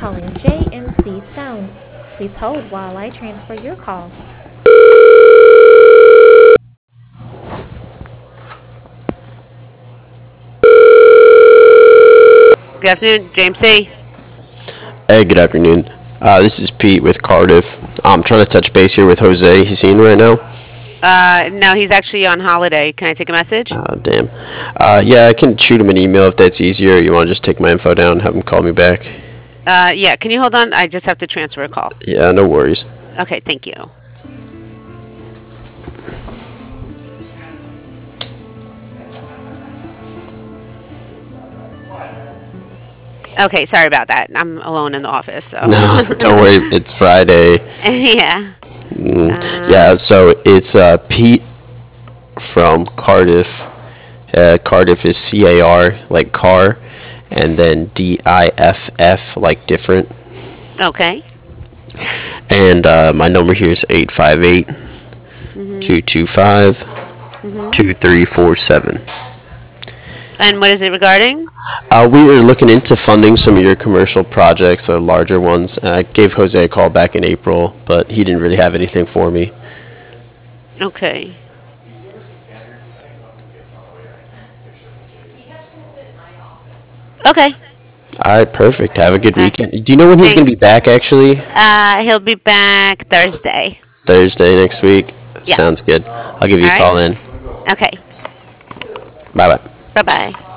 calling JMC Sound. Please hold while I transfer your call. Good afternoon, James C. Hey, good afternoon. This is Pete with Cardiff. I'm trying to touch base here with Jose. He's in right now. No, he's actually on holiday. Can I take a message? Damn. Yeah, I can shoot him an email if that's easier. You want to just take my info down and have him call me back? Yeah, can you hold on? I just have to transfer a call. Yeah, no worries. Okay, thank you. Okay, sorry about that. I'm alone in the office, so. No, don't worry. It's Friday. Yeah. Yeah, so it's Pete from Cardiff. Cardiff is CAR, like car, and then DIFF, like different. Okay. And my number here is 858 Mhm. 225 Mhm. 2347. And what is it regarding? We were looking into funding some of your commercial projects, larger ones. I gave Jose a call back in April, but he didn't really have anything for me. Okay. Okay. All right, perfect. Have a good Uh, weekend. Do you know when he's going to Thanks. be back, actually? He'll be back Thursday. Thursday next week? Yeah. Sounds good. I'll give you All a right. call in. Okay. Bye bye. Bye bye.